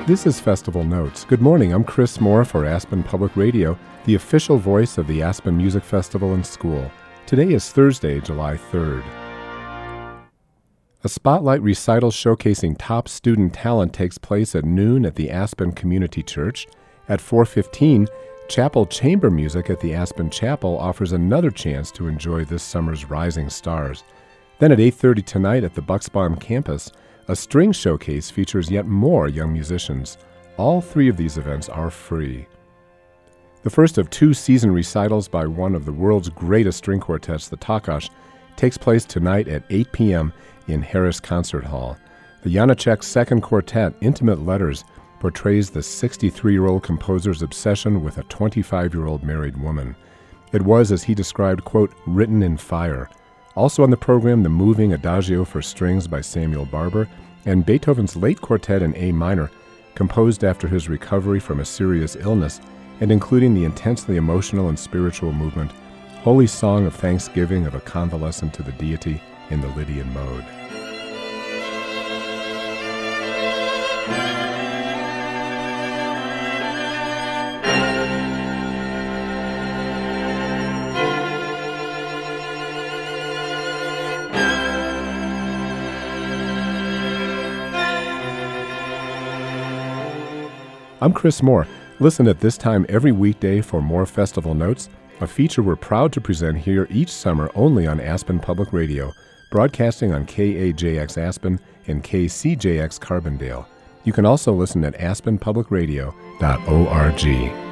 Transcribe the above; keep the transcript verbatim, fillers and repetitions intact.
This is Festival Notes. Good morning, I'm Chris Moore for Aspen Public Radio, the official voice of the Aspen Music Festival and School. Today is Thursday, July third. A spotlight recital showcasing top student talent takes place at noon at the Aspen Community Church. At four fifteen, chapel chamber music at the Aspen Chapel offers another chance to enjoy this summer's rising stars. Then at eight thirty tonight at the Bucksbaum campus, a string showcase features yet more young musicians. All three of these events are free. The first of two season recitals by one of the world's greatest string quartets, the Takács, takes place tonight at eight p.m. in Harris Concert Hall. The Janacek Second Quartet, Intimate Letters, portrays the sixty-three-year-old composer's obsession with a twenty-five-year-old married woman. It was, as he described, quote, written in fire. Also on the program, the moving Adagio for Strings by Samuel Barber, and Beethoven's Late Quartet in A minor, composed after his recovery from a serious illness, and including the intensely emotional and spiritual movement, Holy Song of Thanksgiving of a Convalescent to the Deity in the Lydian mode. I'm Chris Moore. Listen at this time every weekday for more Festival Notes, a feature we're proud to present here each summer only on Aspen Public Radio, broadcasting on K A J X Aspen and K C J X Carbondale. You can also listen at aspen public radio dot org.